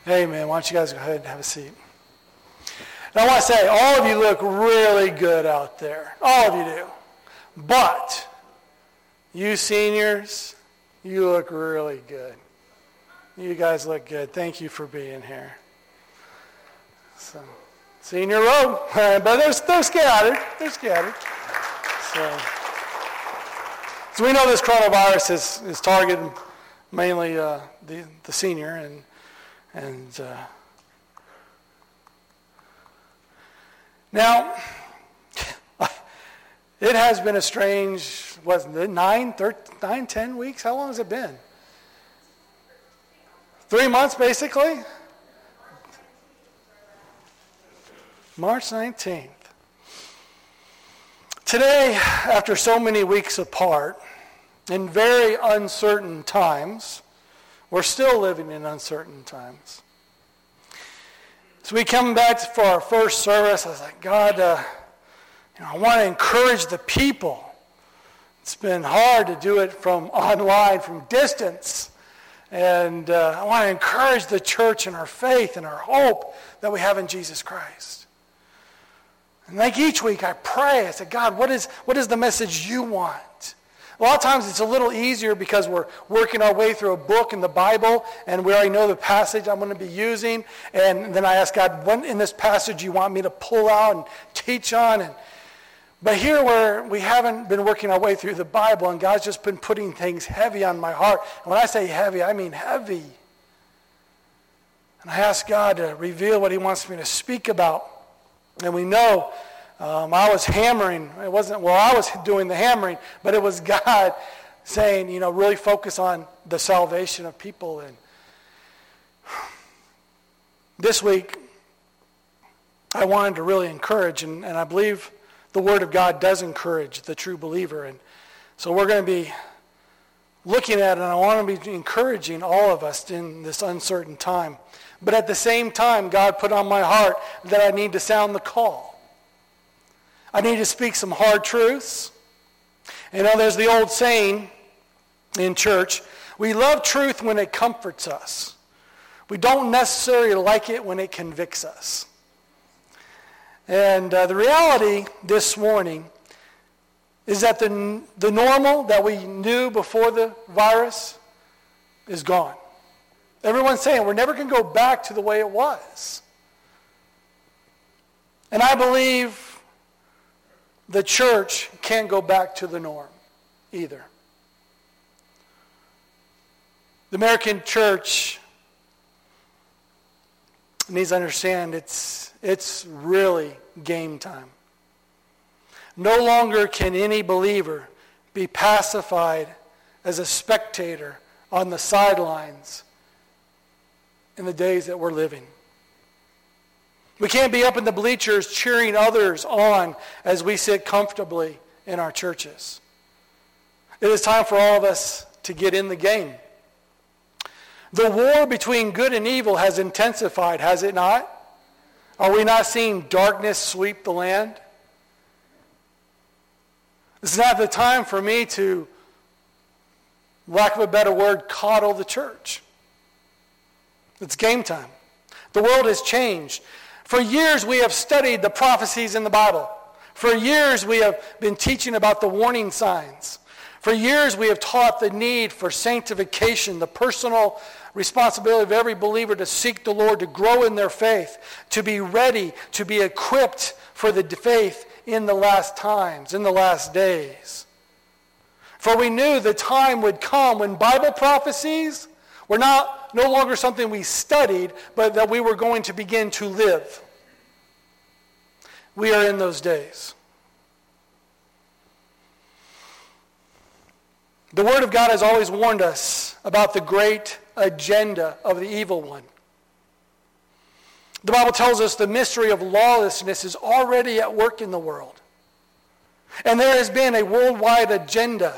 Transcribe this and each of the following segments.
Amen. Why don't you guys go ahead and have a seat. And I want to say, all of you look really good out there. All of you do. But you seniors, you look really good. You guys look good. Thank you for being here. So, senior row, but they're scattered. They're scattered. So we know this coronavirus is targeting mainly the senior and now it has been a strange, wasn't it, 10 weeks? How long has it been? 3 months, basically? March 19th. Today, after so many weeks apart, in very uncertain times, we're still living in uncertain times. So we come back for our first service. I was like, God, I want to encourage the people. It's been hard to do it from online, from distance. And I want to encourage the church in our faith and our hope that we have in Jesus Christ. And like each week I pray, I say, God, what is the message you want? A lot of times it's a little easier because we're working our way through a book in the Bible and we already know the passage I'm going to be using. And then I ask God, what in this passage you want me to pull out and teach on? But here where we haven't been working our way through the Bible and God's just been putting things heavy on my heart. And when I say heavy, I mean heavy. And I ask God to reveal what he wants me to speak about. And we know I was hammering. I was doing the hammering, but it was God saying, really focus on the salvation of people. And this week, I wanted to really encourage, and I believe the Word of God does encourage the true believer. And so we're going to be looking at it, and I want to be encouraging all of us in this uncertain time. But at the same time, God put on my heart that I need to sound the call. I need to speak some hard truths. There's the old saying in church, we love truth when it comforts us. We don't necessarily like it when it convicts us. And the reality this morning is that the normal that we knew before the virus is gone. Everyone's saying we're never going to go back to the way it was. And I believe the church can't go back to the norm either. The American church needs to understand it's really game time. No longer can any believer be pacified as a spectator on the sidelines in the days that we're living. We can't be up in the bleachers cheering others on as we sit comfortably in our churches. It is time for all of us to get in the game. The war between good and evil has intensified, has it not? Are we not seeing darkness sweep the land? It's not the time for me to, lack of a better word, coddle the church. It's game time. The world has changed. For years we have studied the prophecies in the Bible. For years we have been teaching about the warning signs. For years we have taught the need for sanctification, the personal responsibility of every believer to seek the Lord, to grow in their faith, to be ready, to be equipped for the faith in the last times, in the last days. For we knew the time would come when Bible prophecies were no longer something we studied, but that we were going to begin to live. We are in those days. The Word of God has always warned us about the great agenda of the evil one. The Bible tells us the mystery of lawlessness is already at work in the world. And there has been a worldwide agenda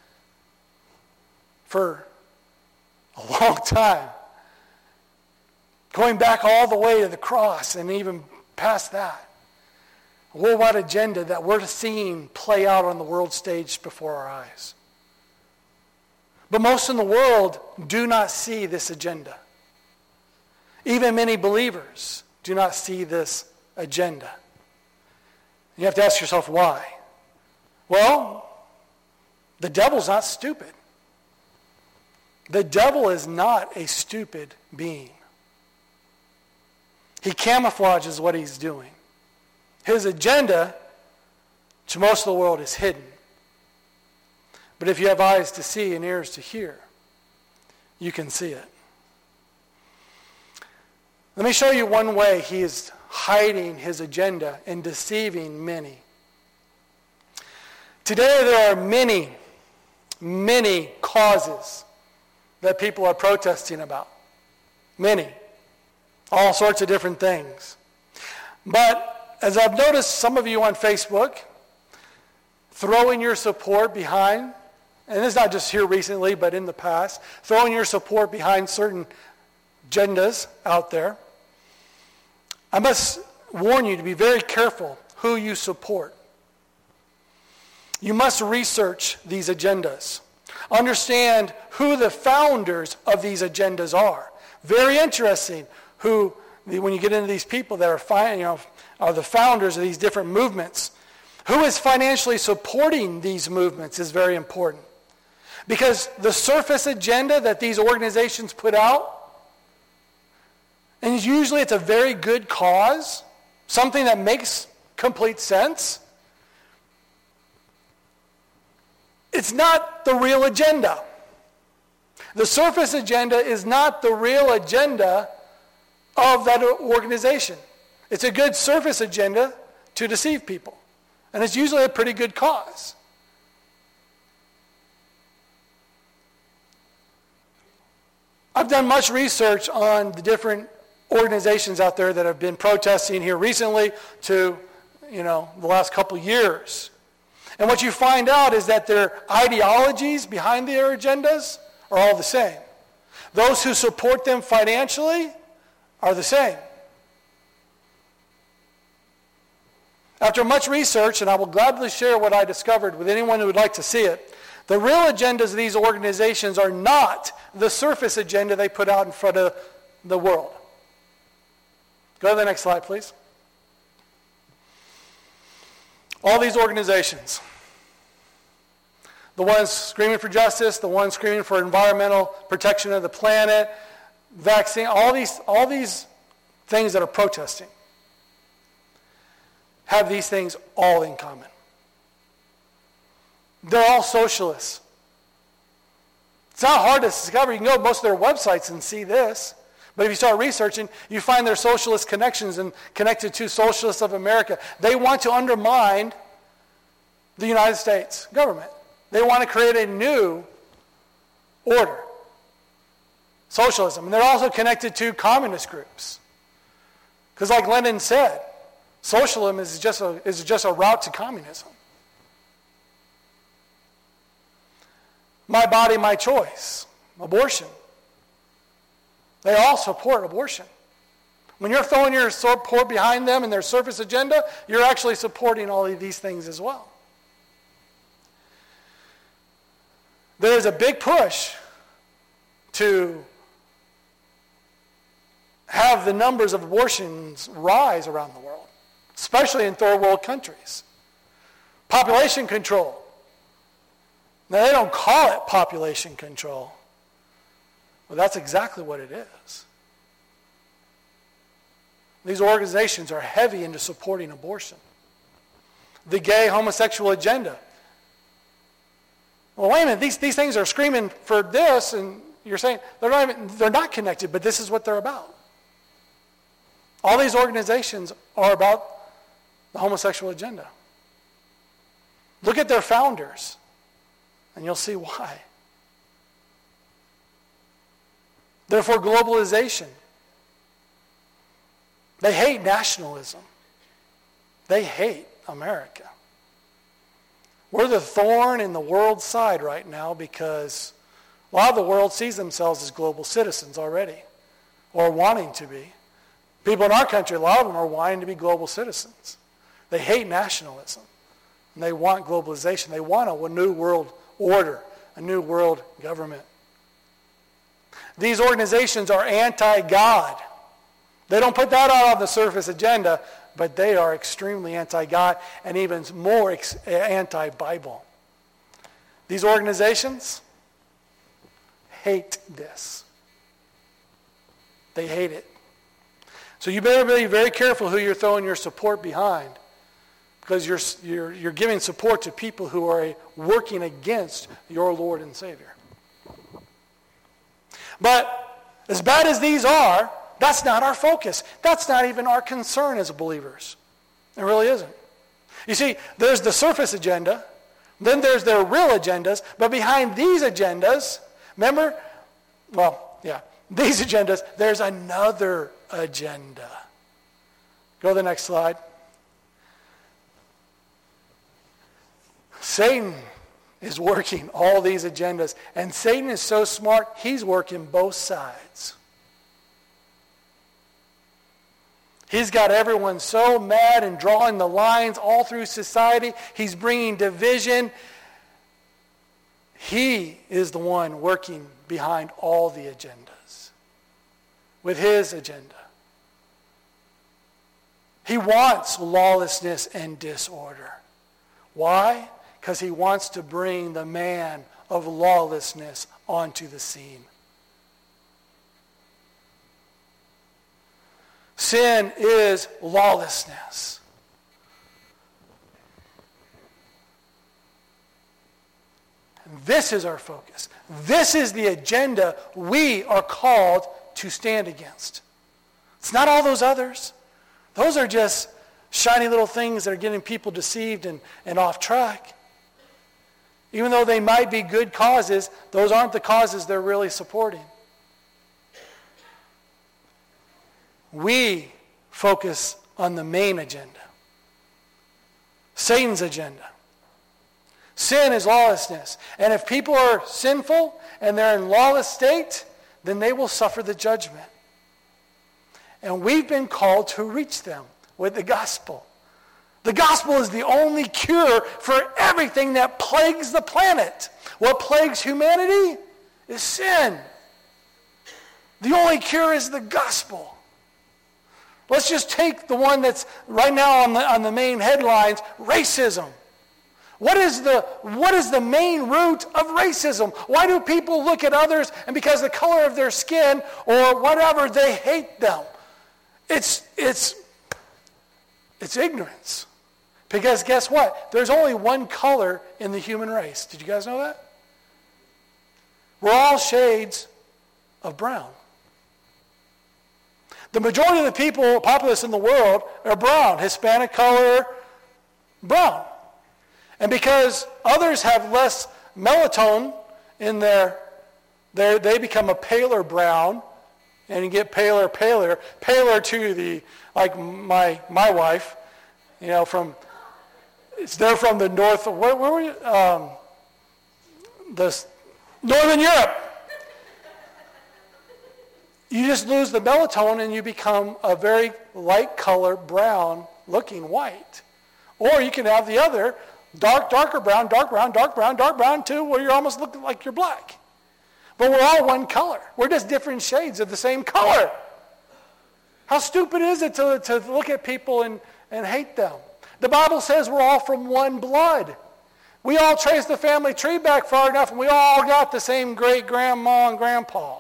for a long time. Going back all the way to the cross and even past that. A worldwide agenda that we're seeing play out on the world stage before our eyes. But most in the world do not see this agenda. Even many believers do not see this agenda. You have to ask yourself why. Well, the devil's not stupid. The devil is not a stupid being. He camouflages what he's doing. His agenda to most of the world is hidden. But if you have eyes to see and ears to hear, you can see it. Let me show you one way he is hiding his agenda and deceiving many. Today there are many, many causes that people are protesting about. Many. All sorts of different things. But as I've noticed some of you on Facebook throwing your support behind, and it's not just here recently, but in the past, throwing your support behind certain agendas out there, I must warn you to be very careful who you support. You must research these agendas. Understand who the founders of these agendas are. Very interesting who, when you get into these people that are the founders of these different movements, who is financially supporting these movements is very important. Because the surface agenda that these organizations put out, and usually it's a very good cause, something that makes complete sense, it's not the real agenda. The surface agenda is not the real agenda of that organization. It's a good surface agenda to deceive people. And it's usually a pretty good cause. I've done much research on the different organizations out there that have been protesting here recently to, the last couple years. And what you find out is that their ideologies behind their agendas are all the same. Those who support them financially are the same. After much research, and I will gladly share what I discovered with anyone who would like to see it, the real agendas of these organizations are not the surface agenda they put out in front of the world. Go to the next slide, please. All these organizations, the ones screaming for justice, the ones screaming for environmental protection of the planet, vaccine, all these things that are protesting, have these things all in common. They're all socialists. It's not hard to discover. You can go to most of their websites and see this. But if you start researching, you find their socialist connections and connected to Socialists of America. They want to undermine the United States government. They want to create a new order. Socialism. And they're also connected to communist groups. Because like Lenin said, socialism is just a route to communism. My body, my choice. Abortion. They all support abortion. When you're throwing your support behind them and their surface agenda, you're actually supporting all of these things as well. There is a big push to have the numbers of abortions rise around the world, especially in third world countries. Population control. Now, they don't call it population control. Well, that's exactly what it is. These organizations are heavy into supporting abortion. The gay homosexual agenda. Well, wait a minute, these things are screaming for this, and you're saying they're not connected, but this is what they're about. All these organizations are about the homosexual agenda. Look at their founders, and you'll see why. They're for globalization. They hate nationalism. They hate America. We're the thorn in the world's side right now because a lot of the world sees themselves as global citizens already, or wanting to be. People in our country, a lot of them are wanting to be global citizens. They hate nationalism, and they want globalization. They want a new world order, a new world government. These organizations are anti-God. They don't put that out on the surface agenda, but they are extremely anti-God and even more anti-Bible. These organizations hate this. They hate it. So you better be very careful who you're throwing your support behind, because you're giving support to people who are working against your Lord and Savior. But as bad as these are, that's not our focus. That's not even our concern as believers. It really isn't. You see, there's the surface agenda, then there's their real agendas, but behind these agendas, remember, these agendas, there's another agenda. Go to the next slide. Satan is working all these agendas, and Satan is so smart, he's working both sides. He's got everyone so mad and drawing the lines all through society. He's bringing division. He is the one working behind all the agendas with his agenda. He wants lawlessness and disorder. Why? Because he wants to bring the man of lawlessness onto the scene. Sin is lawlessness. And this is our focus. This is the agenda we are called to stand against. It's not all those others. Those are just shiny little things that are getting people deceived and off track. Even though they might be good causes, those aren't the causes they're really supporting. We focus on the main agenda. Satan's agenda. Sin is lawlessness. And if people are sinful and they're in lawless state, then they will suffer the judgment. And we've been called to reach them with the gospel. The gospel is the only cure for everything that plagues the planet. What plagues humanity is sin. The only cure is the gospel. Let's just take the one that's right now on the main headlines, racism. What is the main root of racism? Why do people look at others and because of the color of their skin or whatever, they hate them? It's ignorance. Because guess what? There's only one color in the human race. Did you guys know that? We're all shades of brown. The majority of the people, populace in the world, are brown. Hispanic color, brown. And because others have less melatonin in they become a paler brown, and you get paler to the, like my wife, they're from the north, where were you? Northern Europe. You just lose the melatonin and you become a very light color, brown looking white. Or you can have the other, darker brown, dark brown too, where you're almost looking like you're black. But we're all one color. We're just different shades of the same color. How stupid is it to look at people and hate them? The Bible says we're all from one blood. We all trace the family tree back far enough and we all got the same great grandma and grandpa.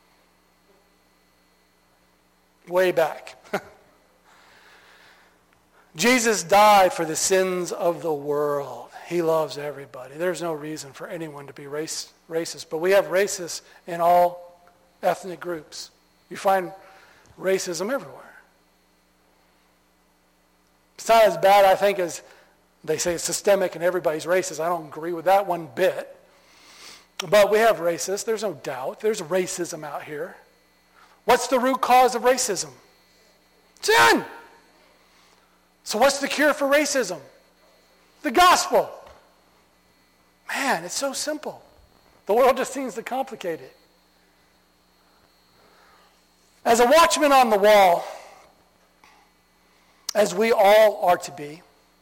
Way back. Jesus died for the sins of the world. He loves everybody. There's no reason for anyone to be racist. But we have racists in all ethnic groups. You find racism everywhere. It's not as bad, I think, as they say it's systemic and everybody's racist. I don't agree with that one bit. But we have racists. There's no doubt. There's racism out here. What's the root cause of racism? Sin. So what's the cure for racism? The gospel. Man, it's so simple. The world just seems to complicate it. As a watchman on the wall, as we all are to be,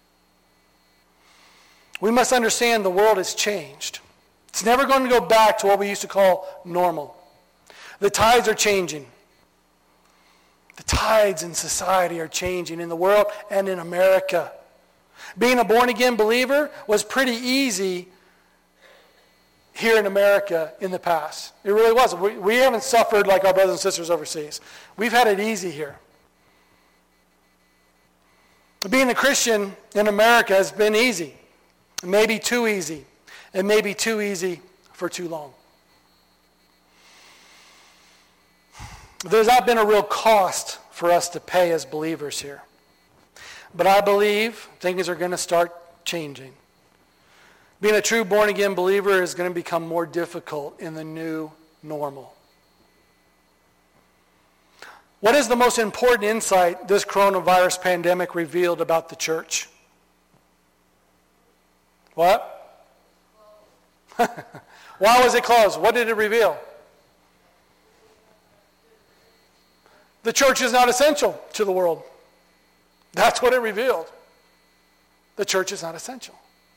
we must understand the world has changed. It's never going to go back to what we used to call normal. The tides are changing. The tides in society are changing in the world and in America. Being a born-again believer was pretty easy here in America in the past. It really was. We haven't suffered like our brothers and sisters overseas. We've had it easy here. Being a Christian in America has been easy. Maybe too easy. And maybe too easy for too long. There's not been a real cost for us to pay as believers here. But I believe things are going to start changing. Being a true born-again believer is going to become more difficult in the new normal. What is the most important insight this coronavirus pandemic revealed about the church? What? Why was it closed? What did it reveal? The church is not essential to the world. That's what it revealed. The church is not essential.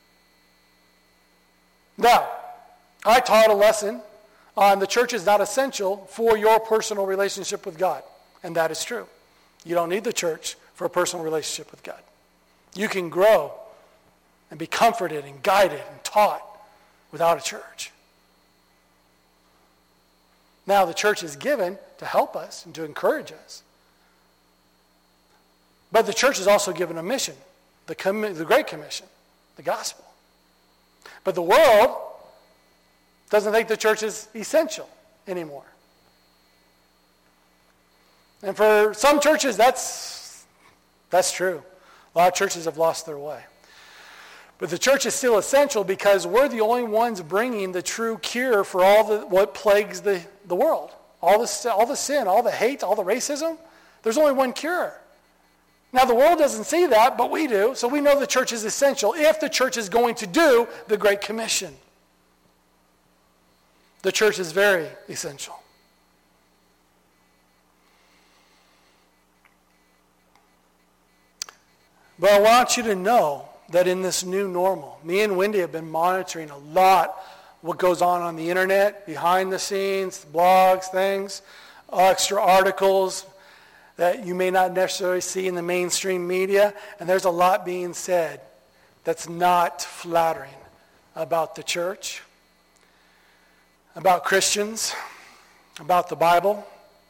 Now, I taught a lesson on the church is not essential for your personal relationship with God. And that is true. You don't need the church for a personal relationship with God. You can grow and be comforted and guided and taught without a church. Now, the church is given to help us and to encourage us. But the church is also given a mission, the Great Commission, the gospel. But the world doesn't think the church is essential anymore. And for some churches, that's true. A lot of churches have lost their way. But the church is still essential because we're the only ones bringing the true cure for what plagues the world. All the sin, all the hate, all the racism. There's only one cure. Now, the world doesn't see that, but we do. So we know the church is essential if the church is going to do the Great Commission. The church is very essential. But I want you to know that in this new normal, me and Wendy have been monitoring a lot what goes on the internet, behind the scenes, blogs, things, extra articles that you may not necessarily see in the mainstream media. And there's a lot being said that's not flattering about the church, about Christians, about the Bible.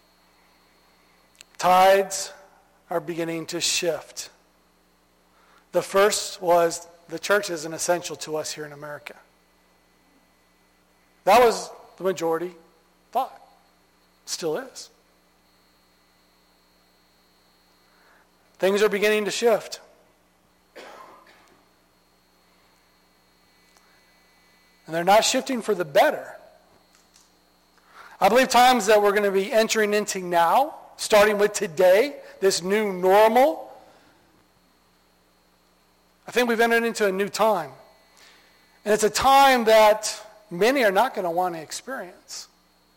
Tides are beginning to shift. The first was the church isn't essential to us here in America. That was the majority thought. Still is. Things are beginning to shift. And they're not shifting for the better. I believe times that we're going to be entering into now, starting with today, this new normal, I think we've entered into a new time. And it's a time that many are not going to want to experience.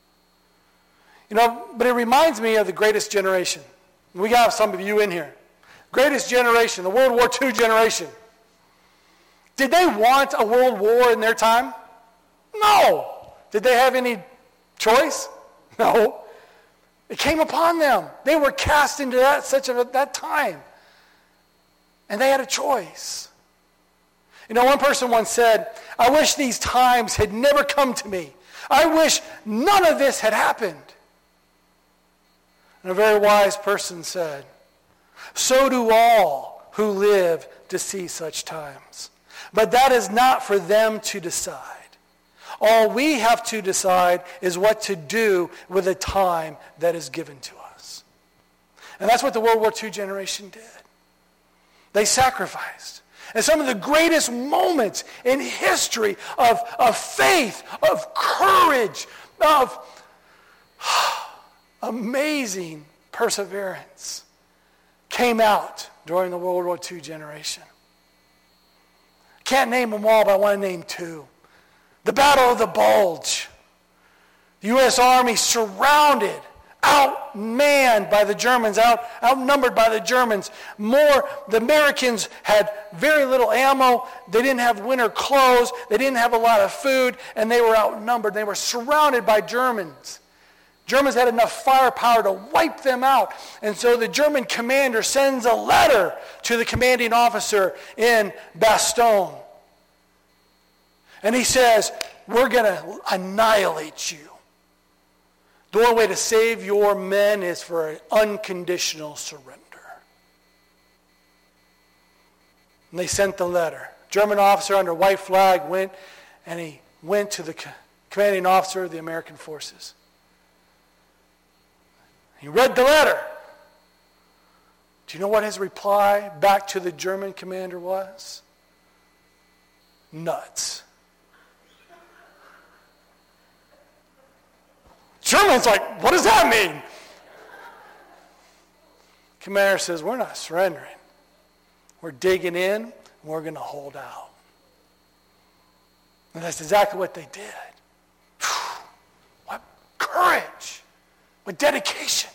But it reminds me of the greatest generation. We got some of you in here. Greatest generation, the World War II generation. Did they want a world war in their time? No. Did they have any choice? No. It came upon them. They were cast into that time. And they had a choice. One person once said, I wish these times had never come to me. I wish none of this had happened. And a very wise person said, so do all who live to see such times. But that is not for them to decide. All we have to decide is what to do with the time that is given to us. And that's what the World War II generation did. They sacrificed. And some of the greatest moments in history of faith, of courage, of amazing perseverance came out during the World War II generation. Can't name them all, but I want to name two. The Battle of the Bulge. The U.S. Army surrounded, outmanned by the Germans, outnumbered by the Germans. The Americans had very little ammo. They didn't have winter clothes. They didn't have a lot of food, and they were outnumbered. They were surrounded by Germans. Germans had enough firepower to wipe them out. And so the German commander sends a letter to the commanding officer in Bastogne. And he says, we're going to annihilate you. The only way to save your men is for an unconditional surrender. And they sent the letter. German officer under white flag went, and he went to the commanding officer of the American forces. He read the letter. Do you know what his reply back to the German commander was? Nuts. German's like, what does that mean? Commander says, we're not surrendering. We're digging in, and we're going to hold out. And that's exactly what they did. Whew, what courage. What dedication.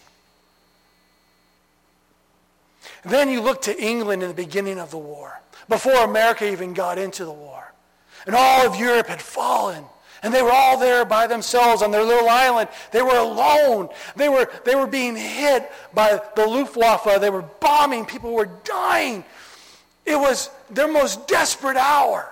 And then you look to England in the beginning of the war, before America even got into the war. And all of Europe had fallen. And they were all there by themselves on their little island. They were alone. They were being hit by the Luftwaffe. They were bombing. People were dying. It was their most desperate hour.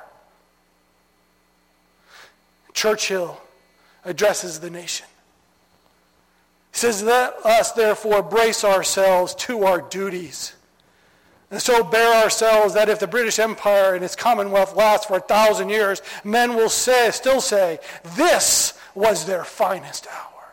Churchill addresses the nation. He says, let us therefore brace ourselves to our duties. And so bear ourselves that if the British Empire and its Commonwealth lasts for 1,000 years, men will still say, this was their finest hour.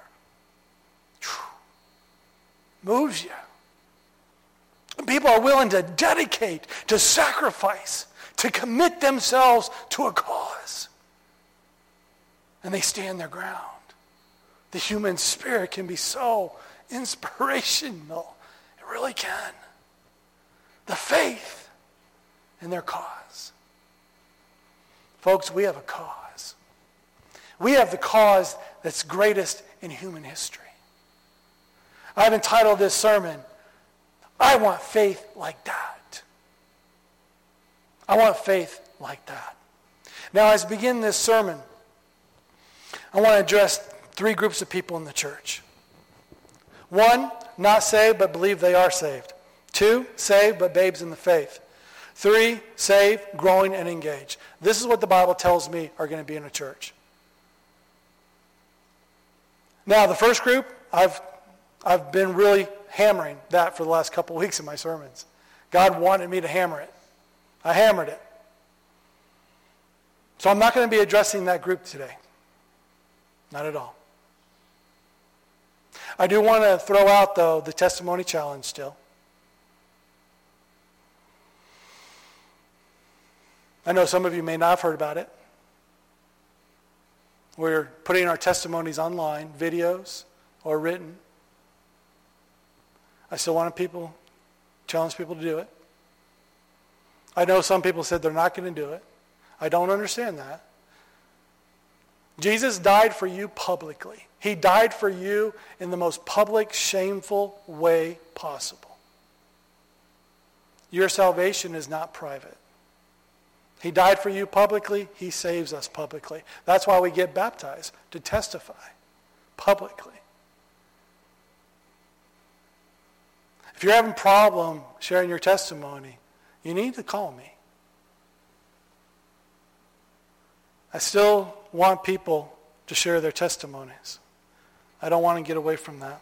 Moves you. People are willing to dedicate, to sacrifice, to commit themselves to a cause. And they stand their ground. The human spirit can be so inspirational. It really can. The faith in their cause. Folks, we have a cause. We have the cause that's greatest in human history. I've entitled this sermon, I want faith like that. I want faith like that. Now, as I begin this sermon, I want to address 3 groups of people in the church. 1, not saved but believe they are saved. 2, saved but babes in the faith. 3, saved, growing, and engaged. This is what the Bible tells me are going to be in a church. Now, the first group, I've been really hammering that for the last couple of weeks in my sermons. God wanted me to hammer it. I hammered it. So I'm not going to be addressing that group today. Not at all. I do want to throw out, though, the testimony challenge still. I know some of you may not have heard about it. We're putting our testimonies online, videos or written. I still want challenge people to do it. I know some people said they're not going to do it. I don't understand that. Jesus died for you publicly. He died for you in the most public, shameful way possible. Your salvation is not private. He died for you publicly. He saves us publicly. That's why we get baptized, to testify publicly. If you're having a problem sharing your testimony, you need to call me. I still want people to share their testimonies. I don't want to get away from that.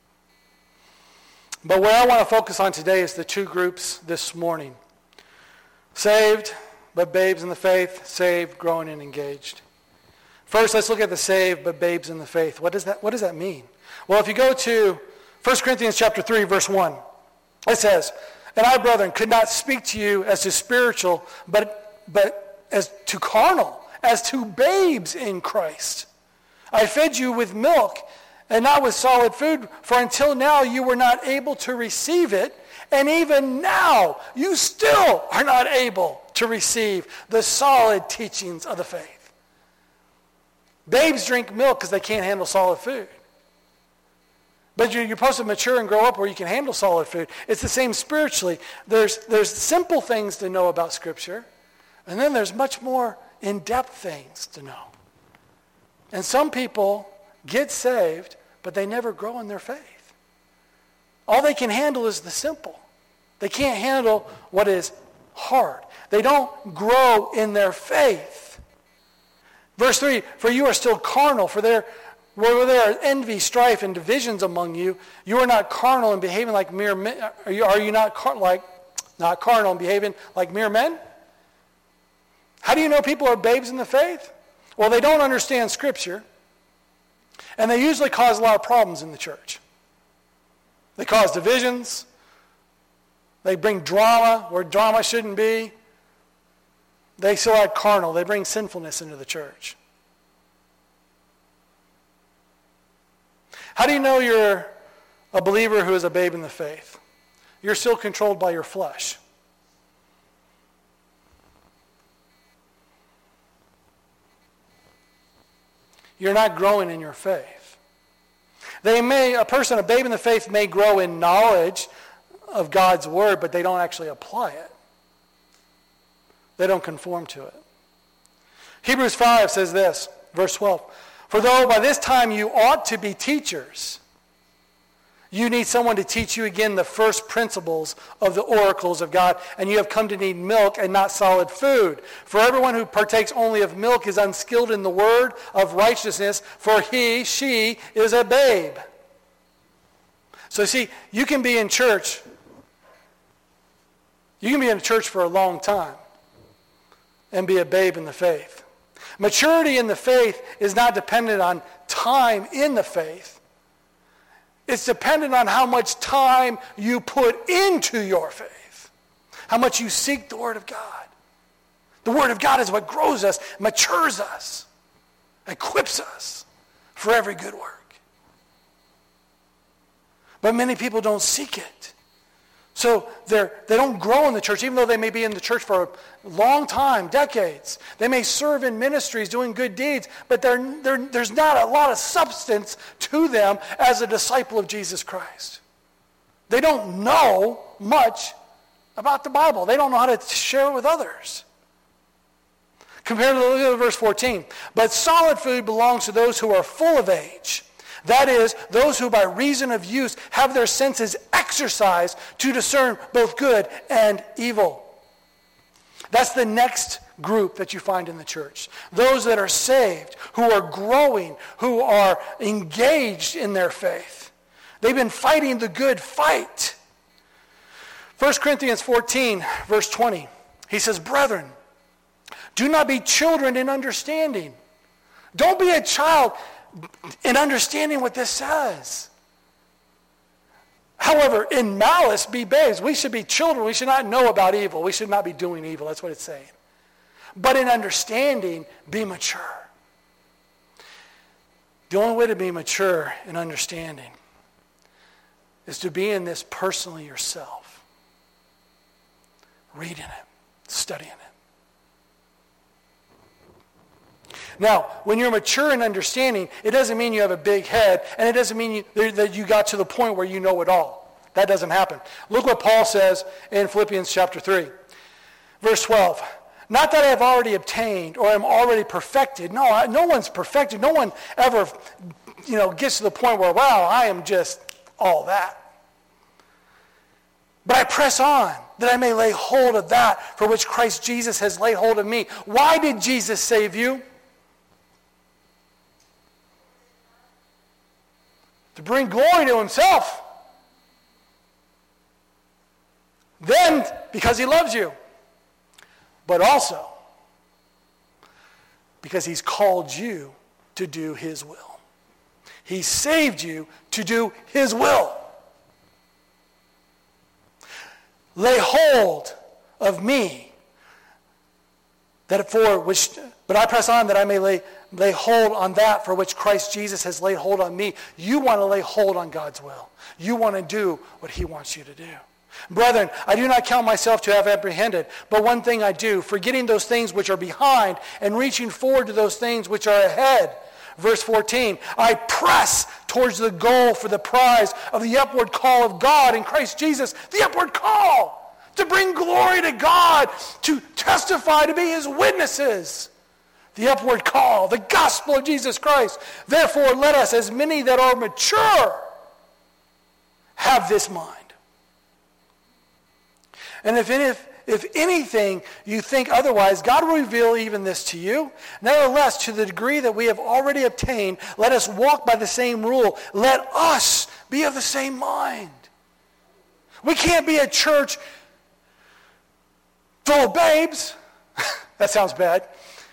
But what I want to focus on today is the 2 groups this morning. Saved, but babes in the faith. Saved, growing, and engaged. First, let's look at the saved, but babes in the faith. What does that mean? Well, if you go to 1 Corinthians chapter 3, verse 1, it says, and I, brethren, could not speak to you as to spiritual, but as to carnal, as to babes in Christ. I fed you with milk and not with solid food, for until now you were not able to receive it, and even now you still are not able to receive the solid teachings of the faith. Babes drink milk because they can't handle solid food. But you're supposed to mature and grow up where you can handle solid food. It's the same spiritually. There's simple things to know about Scripture, and then there's much more in-depth things to know. And some people get saved, but they never grow in their faith. All they can handle is the simple. They can't handle what is hard. They don't grow in their faith. Verse 3, for you are still carnal, for where there are envy, strife, and divisions among you, you are not carnal and behaving like mere men. Are you not carnal and behaving like mere men? How do you know people are babes in the faith? Well, they don't understand Scripture, and they usually cause a lot of problems in the church. They cause divisions. They bring drama where drama shouldn't be. They still act carnal. They bring sinfulness into the church. How do you know you're a believer who is a babe in the faith? You're still controlled by your flesh. You're not growing in your faith. A babe in the faith may grow in knowledge of God's word, but they don't actually apply it. They don't conform to it. Hebrews 5 says this, verse 12. For though by this time you ought to be teachers, you need someone to teach you again the first principles of the oracles of God, and you have come to need milk and not solid food. For everyone who partakes only of milk is unskilled in the word of righteousness, for she is a babe. So see, you can be in church. You can be in church for a long time and be a babe in the faith. Maturity in the faith is not dependent on time in the faith. It's dependent on how much time you put into your faith. How much you seek the Word of God. The Word of God is what grows us, matures us, equips us for every good work. But many people don't seek it. So they don't grow in the church, even though they may be in the church for a long time, decades. They may serve in ministries doing good deeds, but there's not a lot of substance to them as a disciple of Jesus Christ. They don't know much about the Bible. They don't know how to share it with others. Compared to verse 14. But solid food belongs to those who are full of age. That is, those who by reason of use have their senses exercised to discern both good and evil. That's the next group that you find in the church. Those that are saved, who are growing, who are engaged in their faith. They've been fighting the good fight. 1 Corinthians 14, verse 20. He says, brethren, do not be children in understanding. Don't be a child in understanding what this says. However, in malice be babes. We should be children. We should not know about evil. We should not be doing evil. That's what it's saying. But in understanding, be mature. The only way to be mature in understanding is to be in this personally yourself. Reading it, studying it. Now, when you're mature in understanding, it doesn't mean you have a big head, and it doesn't mean that you got to the point where you know it all. That doesn't happen. Look what Paul says in Philippians chapter 3. Verse 12. Not that I have already obtained or am already perfected. No, no one's perfected. No one ever, gets to the point where, wow, I am just all that. But I press on, that I may lay hold of that for which Christ Jesus has laid hold of me. Why did Jesus save you? To bring glory to himself. Then, because he loves you. But also, because he's called you to do his will. He saved you to do his will. Lay hold of me, but I press on that I may lay hold on that for which Christ Jesus has laid hold on me. You want to lay hold on God's will. You want to do what he wants you to do. Brethren, I do not count myself to have apprehended, but one thing I do, forgetting those things which are behind and reaching forward to those things which are ahead. Verse 14, I press towards the goal for the prize of the upward call of God in Christ Jesus. The upward call to bring glory to God, to testify, to be his witnesses. the upward call, the gospel of Jesus Christ. Therefore, let us, as many that are mature, have this mind. And if anything you think otherwise, God will reveal even this to you. Nevertheless, to the degree that we have already obtained, let us walk by the same rule. Let us be of the same mind. We can't be a church full of babes. That sounds bad.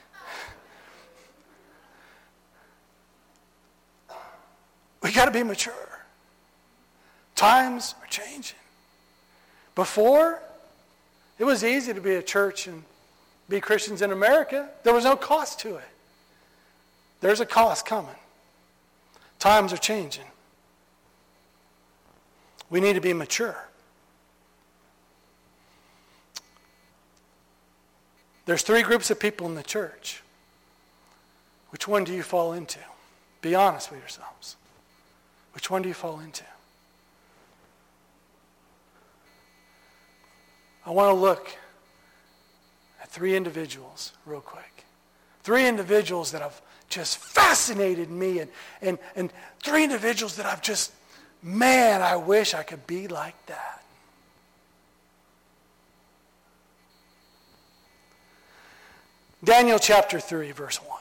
We got to be mature. Times are changing. Before, it was easy to be a church and be Christians in America. There was no cost to it. There's a cost coming. Times are changing. We need to be mature. There's 3 groups of people in the church. Which one do you fall into? Be honest with yourselves. Which one do you fall into? I want to look at 3 individuals real quick. 3 individuals that have just fascinated me and 3 individuals that I've just, man, I wish I could be like that. Daniel chapter 3, verse 1.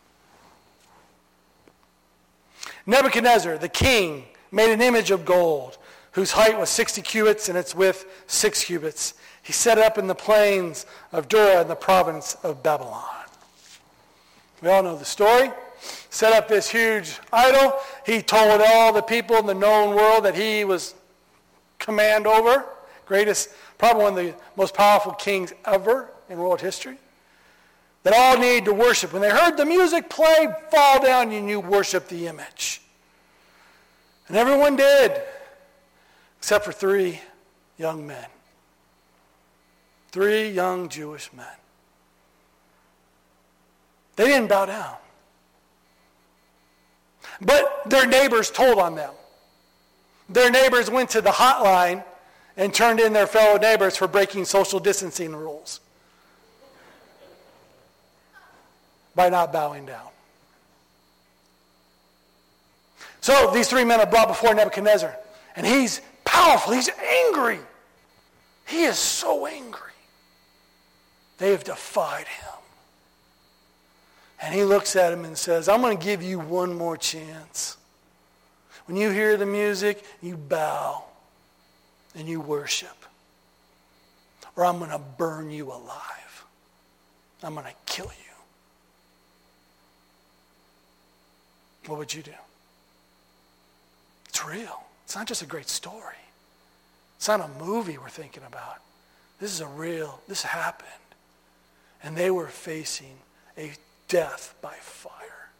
Nebuchadnezzar, the king, made an image of gold, whose height was 60 cubits and its width 6 cubits. He set it up in the plains of Dura in the province of Babylon. We all know the story. Set up this huge idol. He told all the people in the known world that he was command over. Greatest, probably one of the most powerful kings ever in world history. That all need to worship. When they heard the music play, fall down and you worship the image. And everyone did, except for 3 young men. 3 young Jewish men. They didn't bow down. But their neighbors told on them. Their neighbors went to the hotline and turned in their fellow neighbors for breaking social distancing rules by not bowing down. So these 3 men are brought before Nebuchadnezzar, and he's powerful. He's angry. He is so angry. They have defied him. And he looks at him and says, I'm going to give you one more chance. When you hear the music, you bow and you worship. Or I'm going to burn you alive. I'm going to kill you. What would you do? It's real. It's not just a great story. It's not a movie we're thinking about. This happened. And they were facing a death by fire.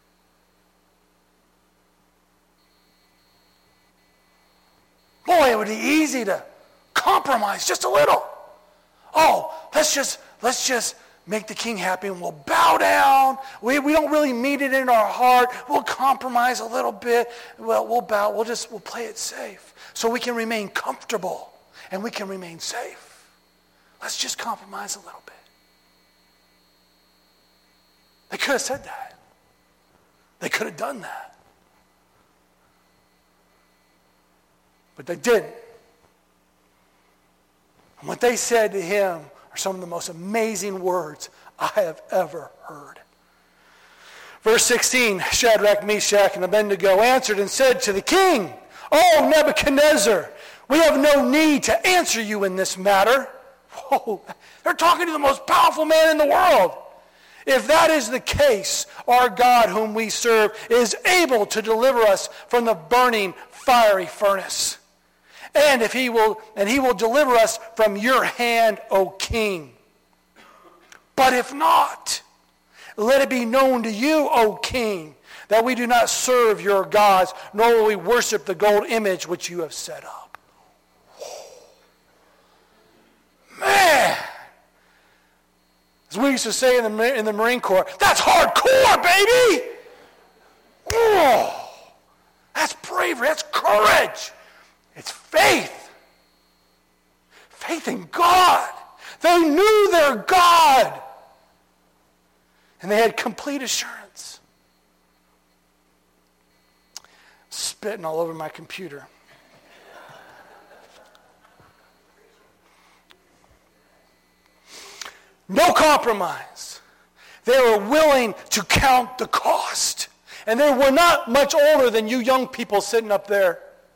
Boy, it would be easy to compromise just a little. Oh, let's just make the king happy and we'll bow down. We don't really mean it in our heart. We'll compromise a little bit. Well, we'll bow. We'll play it safe so we can remain comfortable and we can remain safe. Let's just compromise a little bit. They could have said that. They could have done that. But they didn't. And what they said to him are some of the most amazing words I have ever heard. Verse 16, Shadrach, Meshach, and Abednego answered and said to the king, O Nebuchadnezzar, we have no need to answer you in this matter. Whoa, they're talking to the most powerful man in the world. If that is the case, our God whom we serve is able to deliver us from the burning fiery furnace. And he will deliver us from your hand, O king. But if not, let it be known to you, O king, that we do not serve your gods, nor will we worship the gold image which you have set up. Man! As we used to say in the Marine Corps, that's hardcore, baby! Oh, that's bravery, that's courage. It's faith. Faith in God. They knew their God. And they had complete assurance. Spitting all over my computer. No compromise. They were willing to count the cost. And they were not much older than you young people sitting up there.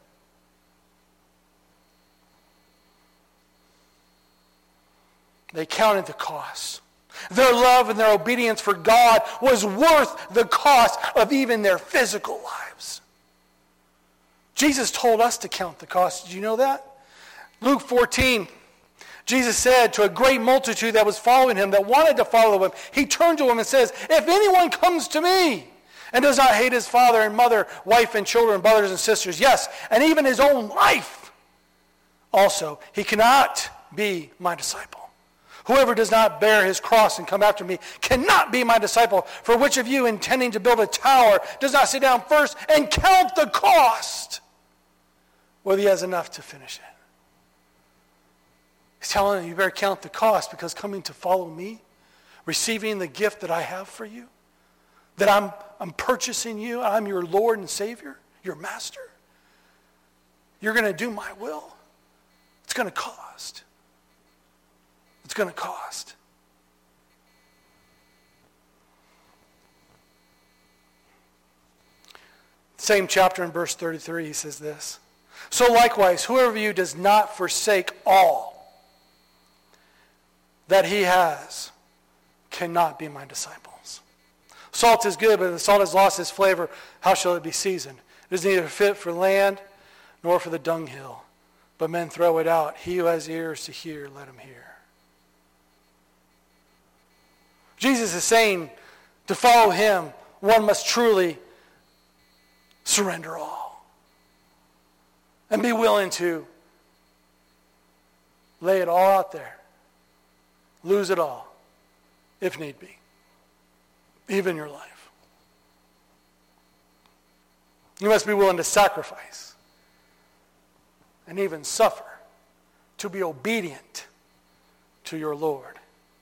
They counted the cost. Their love and their obedience for God was worth the cost of even their physical lives. Jesus told us to count the cost. Did you know that? Luke 14, Jesus said to a great multitude that was following him, that wanted to follow him, he turned to him and says, if anyone comes to me and does not hate his father and mother, wife and children, brothers and sisters, yes, and even his own life also, he cannot be my disciple. Whoever does not bear his cross and come after me cannot be my disciple. For which of you, intending to build a tower, does not sit down first and count the cost, whether he has enough to finish it? He's telling you, you better count the cost, because coming to follow me, receiving the gift that I have for you, that I'm purchasing you, I'm your Lord and Savior, your Master. You're going to do my will. It's going to cost. It's going to cost. Same chapter in verse 33, he says this. So likewise, whoever of you does not forsake all that he has cannot be my disciples. Salt is good, but if the salt has lost its flavor, how shall it be seasoned? It is neither fit for land nor for the dunghill, but men throw it out. He who has ears to hear, let him hear. Jesus is saying to follow him, one must truly surrender all and be willing to lay it all out there, lose it all, if need be, even your life. You must be willing to sacrifice and even suffer to be obedient to your Lord.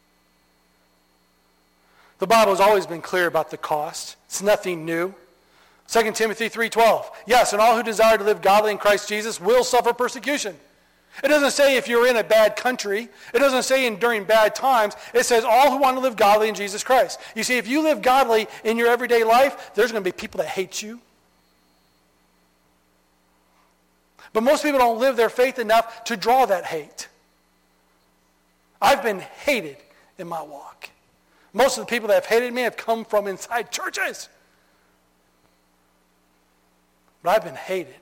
The Bible has always been clear about the cost. It's nothing new. 2 Timothy 3:12. Yes, and all who desire to live godly in Christ Jesus will suffer persecution. It doesn't say if you're in a bad country. It doesn't say during bad times. It says all who want to live godly in Jesus Christ. You see, if you live godly in your everyday life, there's going to be people that hate you. But most people don't live their faith enough to draw that hate. I've been hated in my walk. Most of the people that have hated me have come from inside churches. But I've been hated.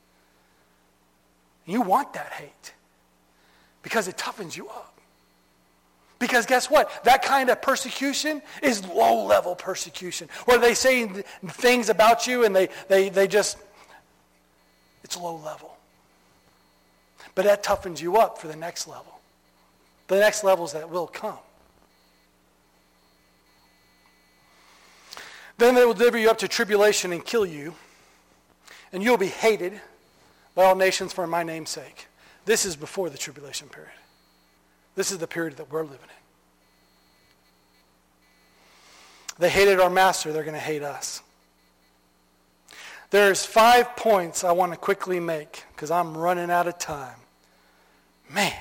You want that hate because it toughens you up. Because guess what? That kind of persecution is low-level persecution, where they say things about you and they just, it's low level. But that toughens you up for the next level. The next levels that will come. Then they will deliver you up to tribulation and kill you, and you'll be hated by all nations for my name's sake. This is before the tribulation period. This is the period that we're living in. They hated our master, they're going to hate us. There's 5 points I want to quickly make because I'm running out of time. Man.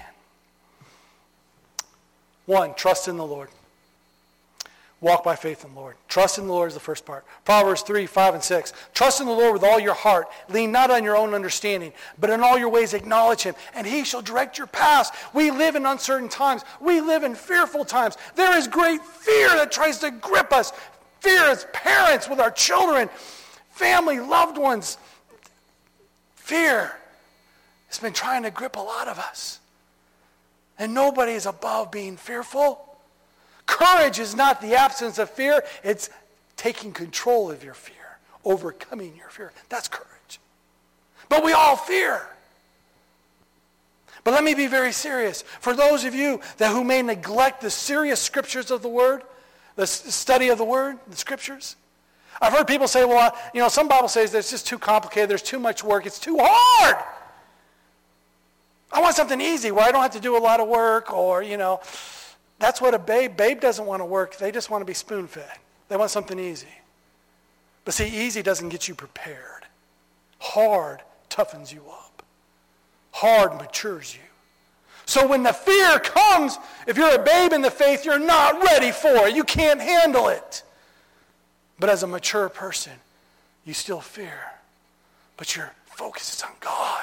1, trust in the Lord. Walk by faith in the Lord. Trust in the Lord is the first part. Proverbs 3, 5, and 6. Trust in the Lord with all your heart. Lean not on your own understanding, but in all your ways acknowledge him, and he shall direct your paths. We live in uncertain times. We live in fearful times. There is great fear that tries to grip us. Fear as parents with our children, family, loved ones. Fear has been trying to grip a lot of us. And nobody is above being fearful. Courage is not the absence of fear. It's taking control of your fear, overcoming your fear. That's courage. But we all fear. But let me be very serious. For those of you who may neglect the serious scriptures of the Word, the study of the Word, the scriptures, I've heard people say, well, some Bible says that it's just too complicated, there's too much work, it's too hard. I want something easy where I don't have to do a lot of work or, That's what a babe doesn't want to work. They just want to be spoon-fed. They want something easy. But see, easy doesn't get you prepared. Hard toughens you up. Hard matures you. So when the fear comes, if you're a babe in the faith, you're not ready for it. You can't handle it. But as a mature person, you still fear. But your focus is on God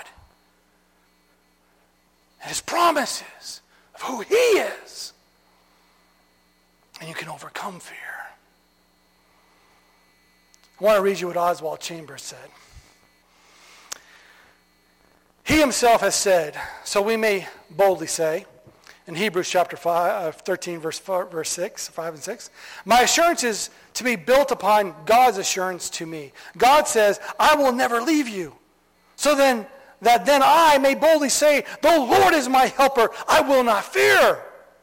and His promises of who He is. And you can overcome fear. I want to read you what Oswald Chambers said. He himself has said, so we may boldly say, in Hebrews chapter 13, verse 6, 5 and 6, my assurance is to be built upon God's assurance to me. God says, I will never leave you. So then I may boldly say, the Lord is my helper, I will not fear.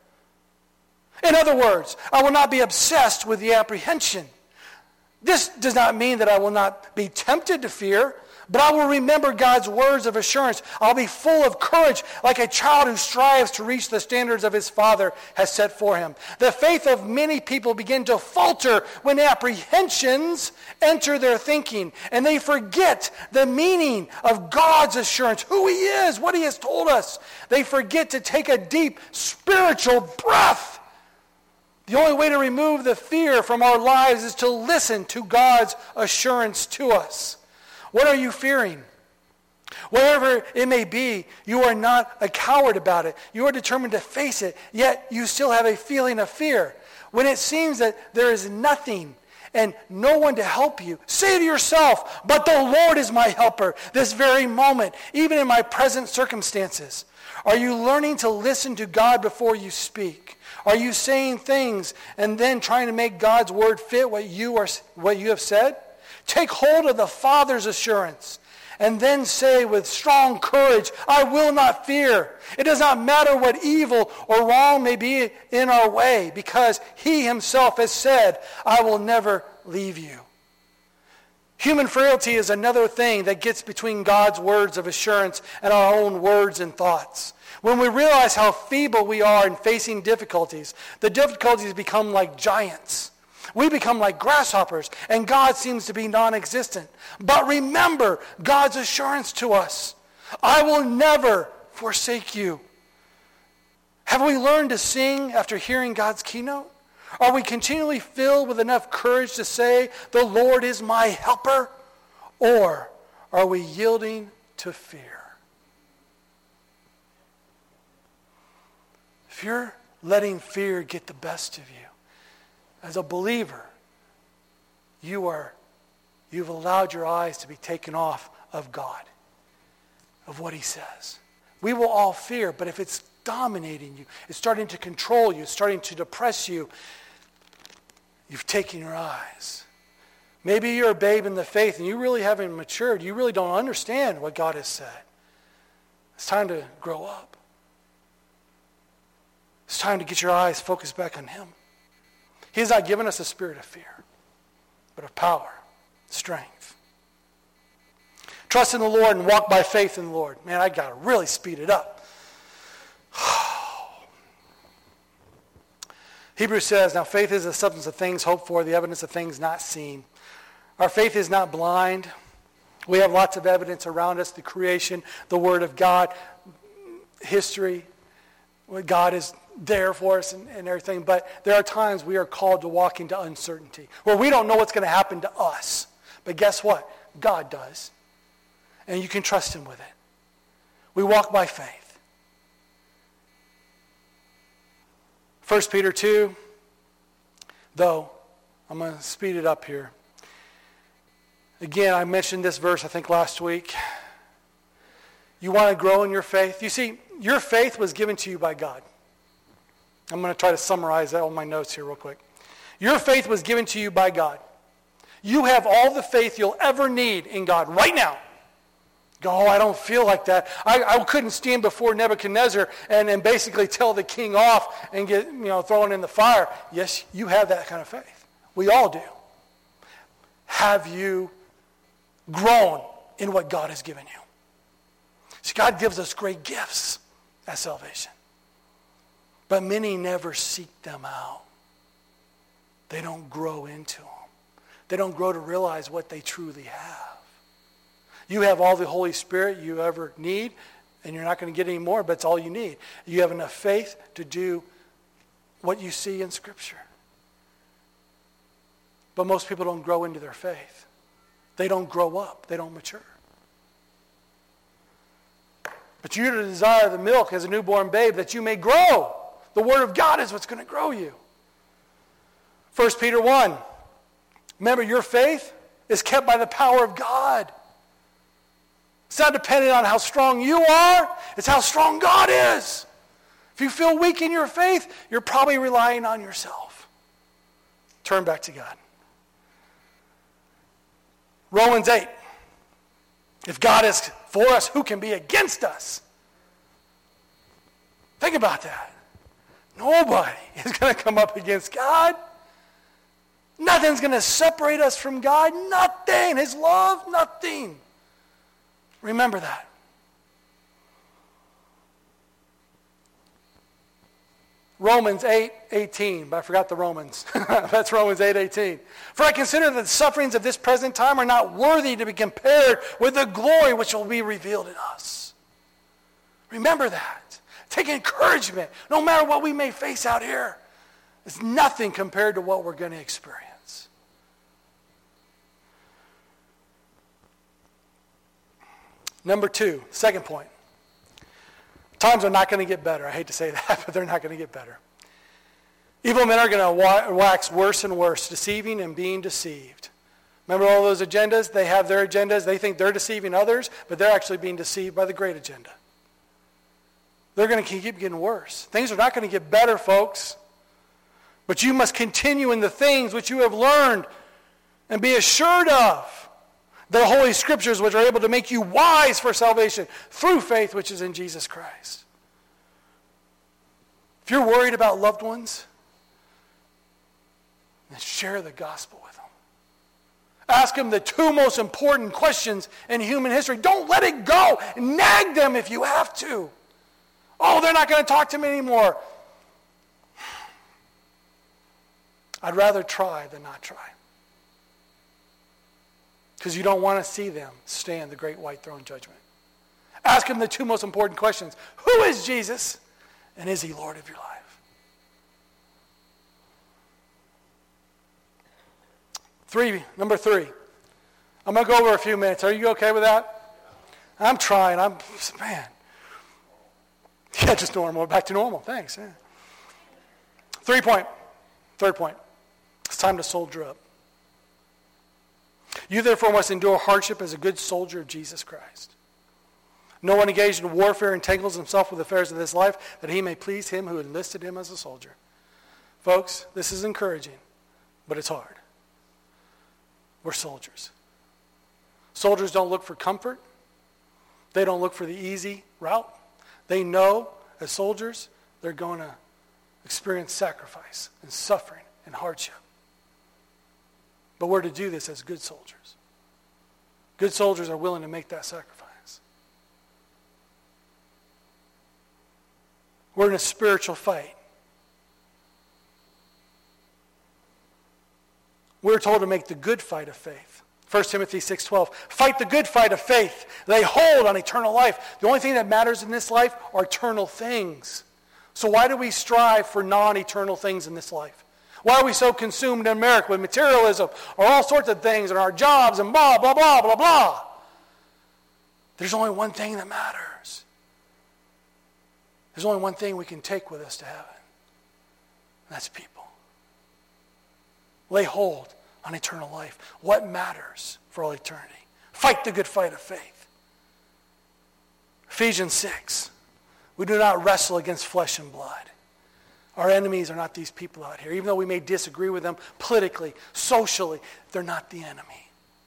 In other words, I will not be obsessed with the apprehension. This does not mean that I will not be tempted to fear, but I will remember God's words of assurance. I'll be full of courage like a child who strives to reach the standards of his father has set for him. The faith of many people begin to falter when apprehensions enter their thinking, and they forget the meaning of God's assurance, who He is, what He has told us. They forget to take a deep spiritual breath. The only way to remove the fear from our lives is to listen to God's assurance to us. What are you fearing? Whatever it may be, you are not a coward about it. You are determined to face it, yet you still have a feeling of fear. When it seems that there is nothing and no one to help you, say to yourself, but the Lord is my helper this very moment, even in my present circumstances. Are you learning to listen to God before you speak? Are you saying things and then trying to make God's word fit what you have said? Take hold of the Father's assurance and then say with strong courage, I will not fear. It does not matter what evil or wrong may be in our way, because He Himself has said, I will never leave you. Human frailty is another thing that gets between God's words of assurance and our own words and thoughts. When we realize how feeble we are in facing difficulties, the difficulties become like giants. We become like grasshoppers, and God seems to be non-existent. But remember God's assurance to us. I will never forsake you. Have we learned to sing after hearing God's keynote? Are we continually filled with enough courage to say, the Lord is my helper? Or are we yielding to fear? If you're letting fear get the best of you, as a believer, you've allowed your eyes to be taken off of God, of what He says. We will all fear, but if it's dominating you, it's starting to control you, it's starting to depress you, you've taken your eyes. Maybe you're a babe in the faith and you really haven't matured. You really don't understand what God has said. It's time to grow up. It's time to get your eyes focused back on Him. He has not given us a spirit of fear, but of power, strength. Trust in the Lord and walk by faith in the Lord. Man, I got to really speed it up. Hebrews says, now faith is the substance of things hoped for, the evidence of things not seen. Our faith is not blind. We have lots of evidence around us, the creation, the Word of God, history, what God is there for us and everything, but there are times we are called to walk into uncertainty where we don't know what's going to happen to us. But guess what? God does. And you can trust Him with it. We walk by faith. 1 Peter 2, though, I'm going to speed it up here. Again, I mentioned this verse, I think, last week. You want to grow in your faith? You see, your faith was given to you by God. I'm going to try to summarize that on my notes here real quick. Your faith was given to you by God. You have all the faith you'll ever need in God right now. Go, oh, I don't feel like that. I couldn't stand before Nebuchadnezzar and basically tell the king off and get thrown in the fire. Yes, you have that kind of faith. We all do. Have you grown in what God has given you? See, God gives us great gifts at salvation. But many never seek them out. They don't grow into them. They don't grow to realize what they truly have. You have all the Holy Spirit you ever need, and you're not going to get any more, but it's all you need. You have enough faith to do what you see in Scripture. But most people don't grow into their faith. They don't grow up. They don't mature. But you desire the milk as a newborn babe that you may grow. The Word of God is what's going to grow you. 1 Peter 1. Remember, your faith is kept by the power of God. It's not dependent on how strong you are. It's how strong God is. If you feel weak in your faith, you're probably relying on yourself. Turn back to God. Romans 8. If God is for us, who can be against us? Think about that. Nobody is going to come up against God. Nothing's going to separate us from God. Nothing. His love, nothing. Remember that. Romans 8:18, but I forgot the Romans. That's Romans 8:18. For I consider that the sufferings of this present time are not worthy to be compared with the glory which will be revealed in us. Remember that. Take encouragement. No matter what we may face out here, it's nothing compared to what we're going to experience. Number 2, second point. Times are not going to get better. I hate to say that, but they're not going to get better. Evil men are going to wax worse and worse, deceiving and being deceived. Remember all those agendas? They have their agendas. They think they're deceiving others, but they're actually being deceived by the great agenda. They're going to keep getting worse. Things are not going to get better, folks. But you must continue in the things which you have learned and be assured of the Holy Scriptures, which are able to make you wise for salvation through faith which is in Jesus Christ. If you're worried about loved ones, then share the gospel with them. Ask them the 2 most important questions in human history. Don't let it go. Nag them if you have to. Oh, they're not going to talk to me anymore. I'd rather try than not try. Because you don't want to see them stand the great white throne judgment. Ask them the 2 most important questions. Who is Jesus? And is he Lord of your life? 3, number 3. I'm going to go over a few minutes. Are you okay with that? I'm trying. Man. Yeah, just normal. Back to normal. Thanks. Yeah. Third point. It's time to soldier up. You therefore must endure hardship as a good soldier of Jesus Christ. No one engaged in warfare entangles himself with affairs of this life, that he may please him who enlisted him as a soldier. Folks, this is encouraging, but it's hard. We're soldiers. Soldiers don't look for comfort. They don't look for the easy route. They know, as soldiers, they're going to experience sacrifice and suffering and hardship. But we're to do this as good soldiers. Good soldiers are willing to make that sacrifice. We're in a spiritual fight. We're told to make the good fight of faith. 1 Timothy 6:12. Fight the good fight of faith. Lay hold on eternal life. The only thing that matters in this life are eternal things. So why do we strive for non-eternal things in this life? Why are we so consumed in America with materialism or all sorts of things and our jobs and blah, blah, blah, blah, blah? There's only one thing that matters. There's only one thing we can take with us to heaven. And that's people. Lay hold on eternal life. What matters for all eternity? Fight the good fight of faith. Ephesians 6. We do not wrestle against flesh and blood. Our enemies are not these people out here. Even though we may disagree with them politically, socially, they're not the enemy.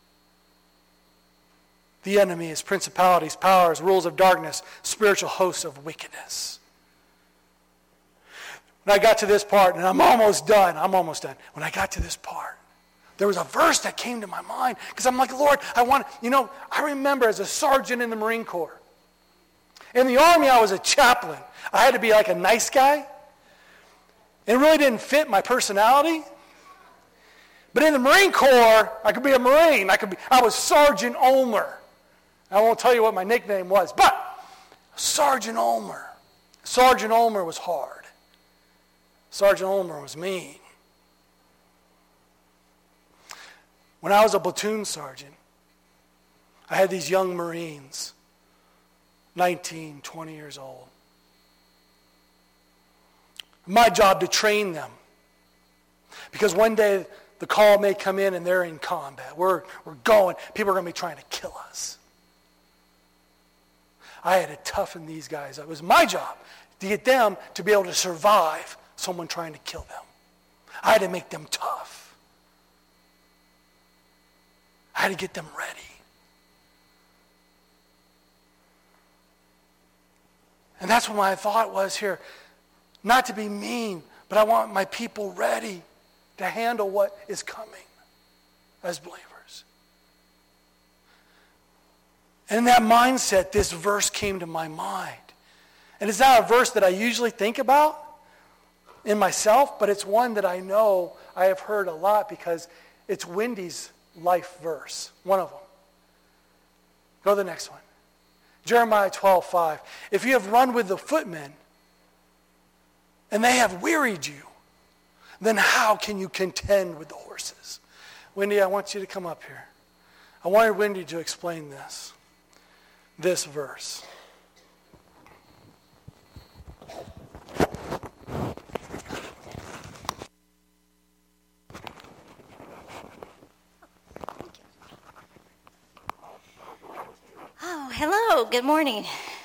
The enemy is principalities, powers, rules of darkness, spiritual hosts of wickedness. When I got to this part, and I'm almost done. When I got to this part, there was a verse that came to my mind because I'm like, Lord, I remember as a sergeant in the Marine Corps. In the Army, I was a chaplain. I had to be like a nice guy. It really didn't fit my personality. But in the Marine Corps, I could be a Marine. I was Sergeant Ulmer. I won't tell you what my nickname was, but Sergeant Ulmer. Sergeant Ulmer was hard. Sergeant Ulmer was mean. When I was a platoon sergeant, I had these young Marines, 19, 20 years old. My job to train them. Because one day the call may come in and they're in combat. We're going. People are going to be trying to kill us. I had to toughen these guys up. It was my job to get them to be able to survive someone trying to kill them. I had to make them tough. I had to get them ready. And that's what my thought was here. Not to be mean, but I want my people ready to handle what is coming as believers. And in that mindset, this verse came to my mind. And it's not a verse that I usually think about in myself, but it's one that I know I have heard a lot because it's Wendy's life verse, one of them. Go to the next one. Jeremiah 12:5. If you have run with the footmen, and they have wearied you, then how can you contend with the horses? Wendy, I want you to come up here. I wanted Wendy to explain this verse. Oh, hello. Good morning.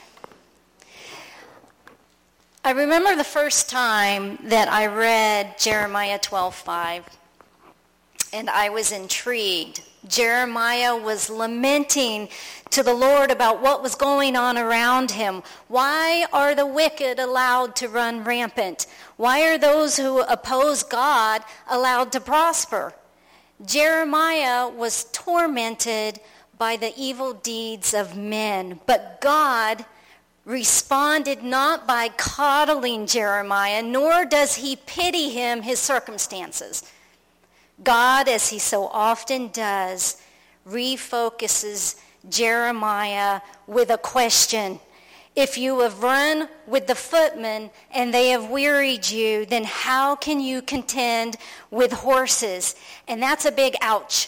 I remember the first time that I read Jeremiah 12:5, and I was intrigued. Jeremiah was lamenting to the Lord about what was going on around him. Why are the wicked allowed to run rampant? Why are those who oppose God allowed to prosper? Jeremiah was tormented by the evil deeds of men, but God responded not by coddling Jeremiah, nor does he pity his circumstances. God, as he so often does, refocuses Jeremiah with a question. If you have run with the footmen and they have wearied you, then how can you contend with horses? And that's a big ouch.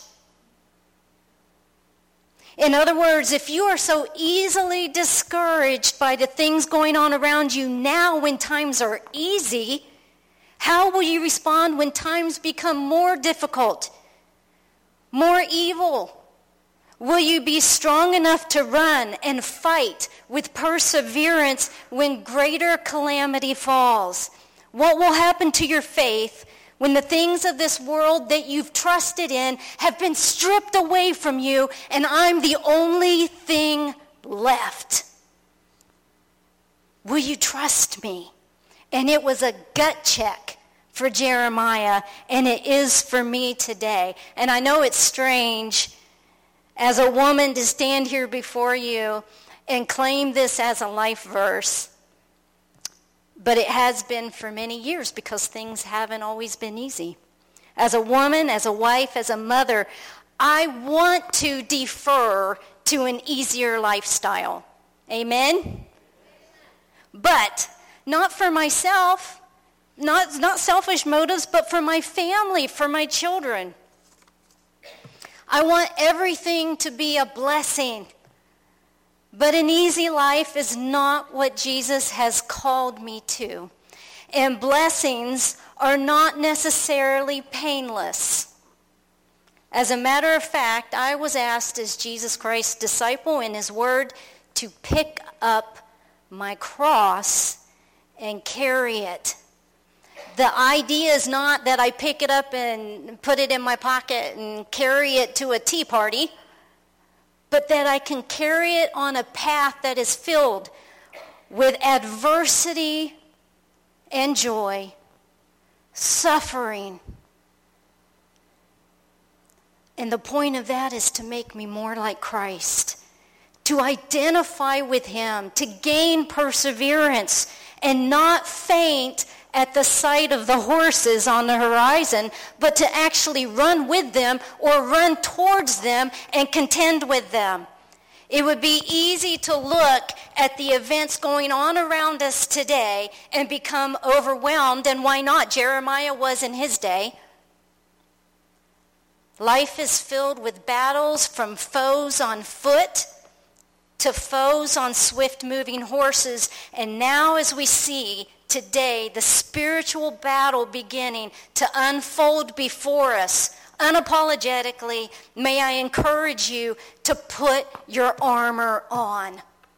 In other words, if you are so easily discouraged by the things going on around you now when times are easy, how will you respond when times become more difficult, more evil? Will you be strong enough to run and fight with perseverance when greater calamity falls? What will happen to your faith when the things of this world that you've trusted in have been stripped away from you and I'm the only thing left? Will you trust me? And it was a gut check for Jeremiah, and it is for me today. And I know it's strange as a woman to stand here before you and claim this as a life verse. But it has been for many years because things haven't always been easy. As a woman, as a wife, as a mother, I want to defer to an easier lifestyle. Amen? But not for myself, not selfish motives, but for my family, for my children. I want everything to be a blessing. But an easy life is not what Jesus has called me to. And blessings are not necessarily painless. As a matter of fact, I was asked as Jesus Christ's disciple in his word to pick up my cross and carry it. The idea is not that I pick it up and put it in my pocket and carry it to a tea party, but that I can carry it on a path that is filled with adversity and joy, suffering. And the point of that is to make me more like Christ, to identify with him, to gain perseverance and not faint at the sight of the horses on the horizon, but to actually run with them or run towards them and contend with them. It would be easy to look at the events going on around us today and become overwhelmed, and why not? Jeremiah was in his day. Life is filled with battles, from foes on foot to foes on swift-moving horses. And now, as we see today, the spiritual battle beginning to unfold before us, unapologetically, may I encourage you to put your armor on.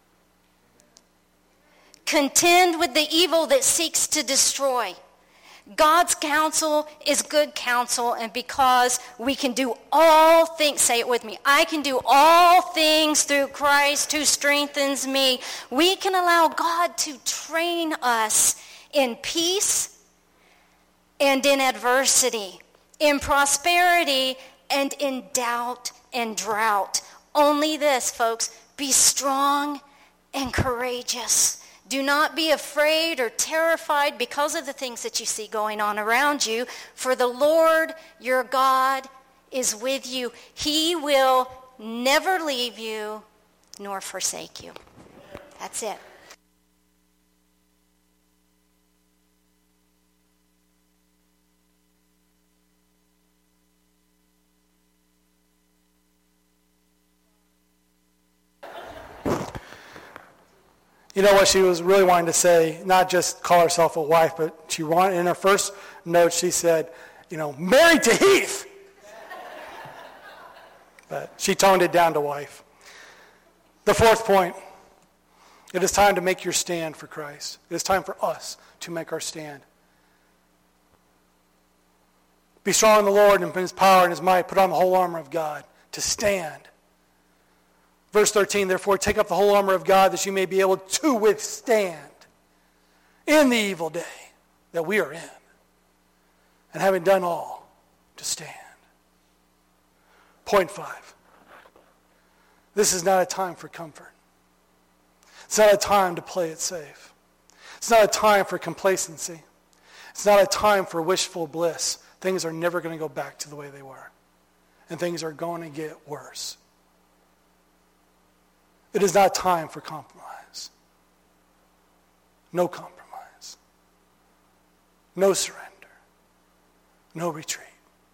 Contend with the evil that seeks to destroy. God's counsel is good counsel, and because we can do all things, say it with me, I can do all things through Christ who strengthens me. We can allow God to train us in peace and in adversity, in prosperity and in doubt and drought. Only this, folks, be strong and courageous. Do not be afraid or terrified because of the things that you see going on around you, for the Lord your God is with you. He will never leave you nor forsake you. That's it. You know what she was really wanting to say, not just call herself a wife, but she wanted, in her first note, she said, married to Heath. But she toned it down to wife. The fourth point, it is time to make your stand for Christ. It is time for us to make our stand. Be strong in the Lord and in his power and his might. Put on the whole armor of God to stand. Verse 13, therefore, take up the whole armor of God that you may be able to withstand in the evil day that we are in. And having done all, to stand. Point 5. This is not a time for comfort. It's not a time to play it safe. It's not a time for complacency. It's not a time for wishful bliss. Things are never going to go back to the way they were. And things are going to get worse. It is not time for compromise. No compromise. No surrender. No retreat.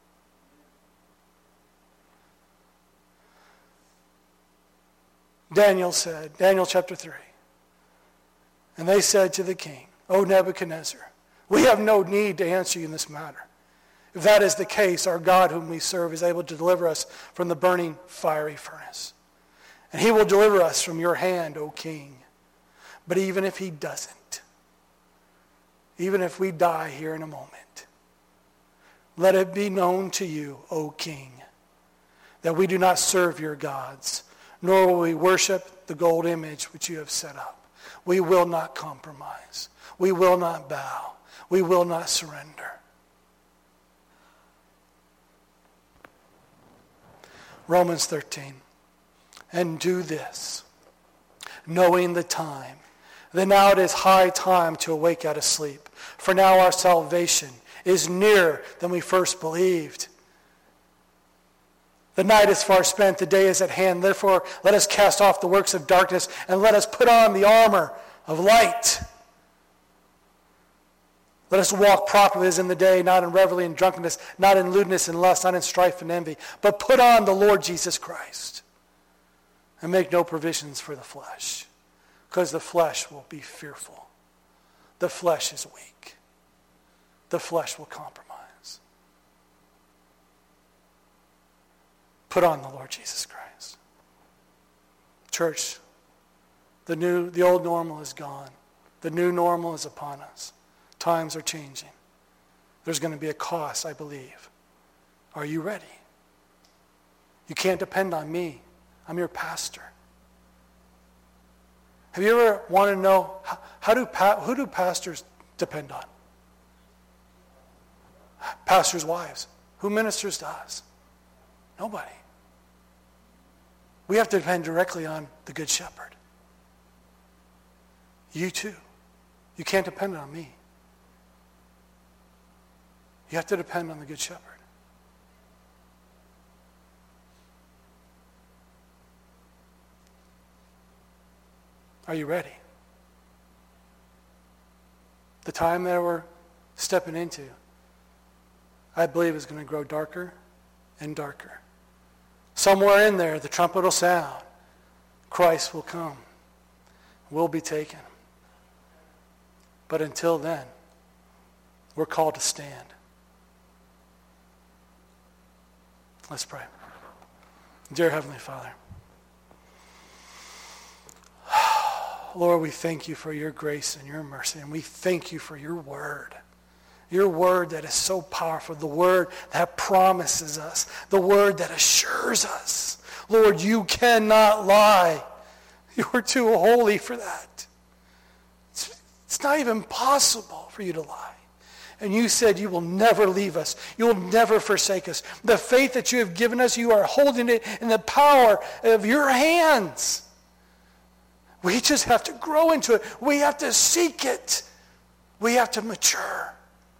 Daniel chapter 3, and they said to the king, O Nebuchadnezzar, we have no need to answer you in this matter. If that is the case, our God whom we serve is able to deliver us from the burning fiery furnace. And he will deliver us from your hand, O king. But even if he doesn't, even if we die here in a moment, let it be known to you, O king, that we do not serve your gods, nor will we worship the gold image which you have set up. We will not compromise. We will not bow. We will not surrender. Romans 13. And do this, knowing the time, that now it is high time to awake out of sleep. For now our salvation is nearer than we first believed. The night is far spent, the day is at hand. Therefore, let us cast off the works of darkness and let us put on the armor of light. Let us walk properly as in the day, not in revelry and drunkenness, not in lewdness and lust, not in strife and envy, but put on the Lord Jesus Christ. And make no provisions for the flesh, because the flesh will be fearful. The flesh is weak. The flesh will compromise. Put on the Lord Jesus Christ. Church, the old normal is gone. The new normal is upon us. Times are changing. There's going to be a cost, I believe. Are you ready? You can't depend on me. I'm your pastor. Have you ever wanted to know who do pastors depend on? Pastors' wives. Who ministers to us? Nobody. We have to depend directly on the Good Shepherd. You too. You can't depend on me. You have to depend on the Good Shepherd. Are you ready? The time that we're stepping into, I believe, is going to grow darker and darker. Somewhere in there, the trumpet will sound. Christ will come. We'll be taken. But until then, we're called to stand. Let's pray. Dear Heavenly Father, Lord, we thank you for your grace and your mercy, and we thank you for your word. Your word that is so powerful, the word that promises us, the word that assures us. Lord, you cannot lie. You are too holy for that. It's not even possible for you to lie. And you said you will never leave us. You will never forsake us. The faith that you have given us, you are holding it in the power of your hands. We just have to grow into it. We have to seek it. We have to mature.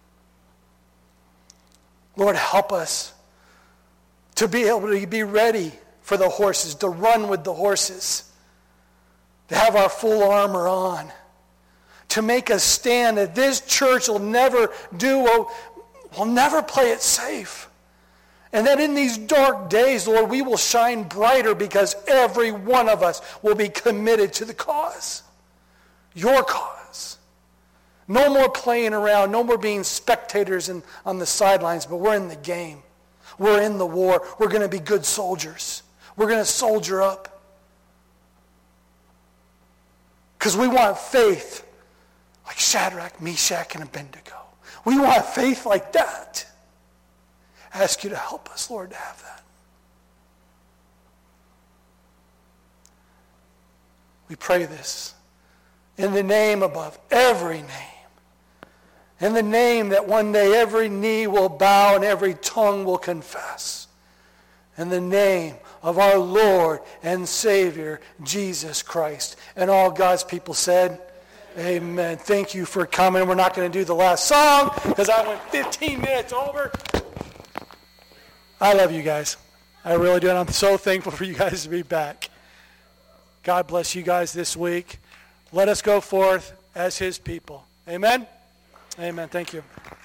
Lord, help us to be able to be ready for the horses, to run with the horses, to have our full armor on, to make a stand that this church will never will never play it safe. And that in these dark days, Lord, we will shine brighter because every one of us will be committed to the cause. Your cause. No more playing around, no more being spectators on the sidelines, but we're in the game. We're in the war. We're going to be good soldiers. We're going to soldier up. Because we want faith like Shadrach, Meshach, and Abednego. We want faith like that. I ask you to help us, Lord, to have that. We pray this in the name above every name. In the name that one day every knee will bow and every tongue will confess. In the name of our Lord and Savior, Jesus Christ. And all God's people said, amen. Thank you for coming. We're not going to do the last song because I went 15 minutes over. I love you guys. I really do, and I'm so thankful for you guys to be back. God bless you guys this week. Let us go forth as his people. Amen? Amen. Thank you.